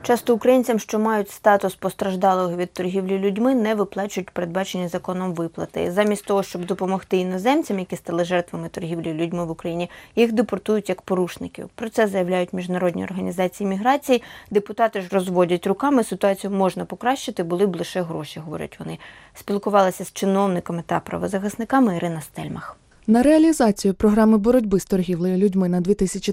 Часто українцям, що мають статус постраждалого від торгівлі людьми, не виплачують передбачені законом виплати. Замість того, щоб допомогти іноземцям, які стали жертвами торгівлі людьми в Україні, їх депортують як порушників. Про це заявляють міжнародні організації міграції. Депутати ж розводять руками, ситуацію можна покращити, були б лише гроші, говорять вони. Спілкувалася з чиновниками та правозахисниками Ірина Стельмах. На реалізацію програми боротьби з торгівлею людьми на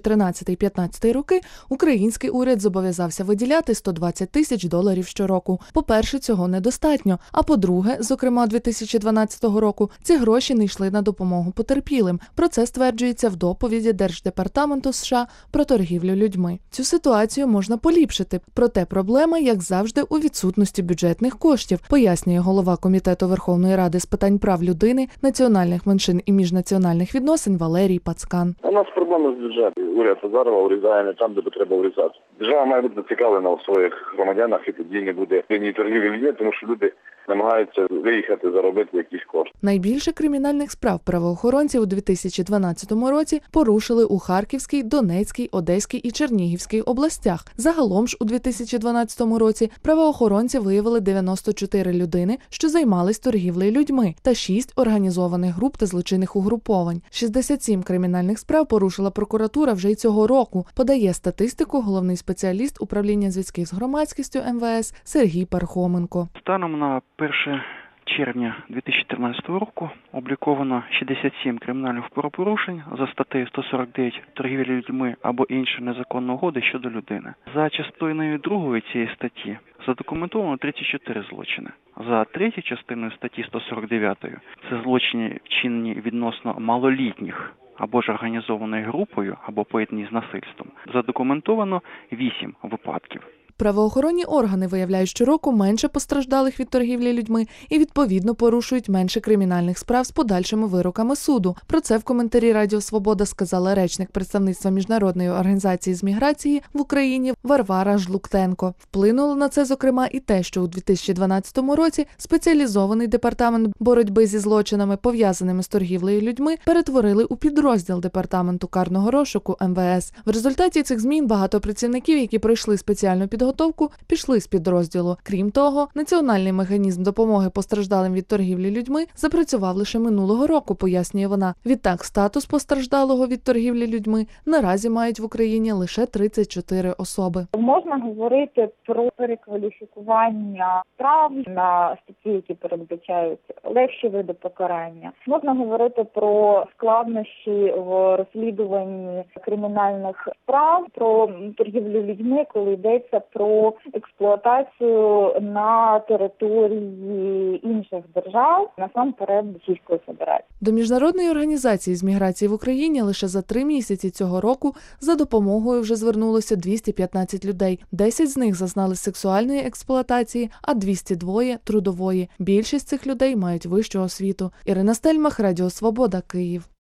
2013-2015 роки український уряд зобов'язався виділяти $120 тисяч щороку. По-перше, цього недостатньо, а по-друге, зокрема 2012 року, ці гроші не йшли на допомогу потерпілим. Про це стверджується в доповіді Держдепартаменту США про торгівлю людьми. Цю ситуацію можна поліпшити, проте проблема, як завжди, у відсутності бюджетних коштів, пояснює голова Комітету Верховної Ради з питань прав людини, національних меншин і міжнаціональних відносин Валерій Пацкан. У нас проблема з бюджетом. Уряд Азарова урізає не там, де треба урізати. Держава має бути зацікавлена у своїх громадянах, і тоді не буде ні торгівлі людьми, тому що люди намагаються виїхати, заробити якісь кошти. Найбільше кримінальних справ правоохоронці у 2012 році порушили у Харківській, Донецькій, Одеській і Чернігівській областях. Загалом ж у 2012 році правоохоронці виявили 94 людини, що займались торгівлею людьми, та 6 організованих груп та злочинних угруповань. 67 кримінальних справ порушила прокуратура вже й цього року, подає статистику головний спеціаліст управління зв'язків з громадськістю МВС Сергій Пархоменко. Станом на 1 червня 2013 року обліковано 67 кримінальних правопорушень за статтею 149 «Торгівля людьми або інші незаконні угоди щодо людини». За частиною 2 цієї статті задокументовано 34 злочини. За третьою частиною статті 149 це злочини, вчинені відносно малолітніх або ж організованою групою, або поєднані з насильством. Задокументовано 8 випадків. Правоохоронні органи виявляють щороку менше постраждалих від торгівлі людьми і, відповідно, порушують менше кримінальних справ з подальшими вироками суду. Про це в коментарі Радіо Свобода сказала речник представництва Міжнародної організації з міграції в Україні Варвара Жлуктенко. Вплинуло на це, зокрема, і те, що у 2012 році спеціалізований департамент боротьби зі злочинами, пов'язаними з торгівлею людьми, перетворили у підрозділ Департаменту карного розшуку МВС. В результаті цих змін багато працівників, які пройшли спеціальну підготовку, пішли з підрозділу. Крім того, національний механізм допомоги постраждалим від торгівлі людьми запрацював лише минулого року, пояснює вона. Відтак, статус постраждалого від торгівлі людьми наразі мають в Україні лише 34 особи. Можна говорити про перекваліфікування справ на статті, які передбачають легші види покарання. Можна говорити про складнощі в розслідуванні кримінальних справ, про торгівлю людьми, коли йдеться про експлуатацію на території інших держав, насамперед Російської Федерації. До Міжнародної організації з міграції в Україні лише за 3 місяці цього року за допомогою вже звернулося 215 людей. 10 з них зазнали сексуальної експлуатації, а 202 – трудової. Більшість цих людей мають вищу освіту. Ірина Стельмах, Радіо Свобода, Київ.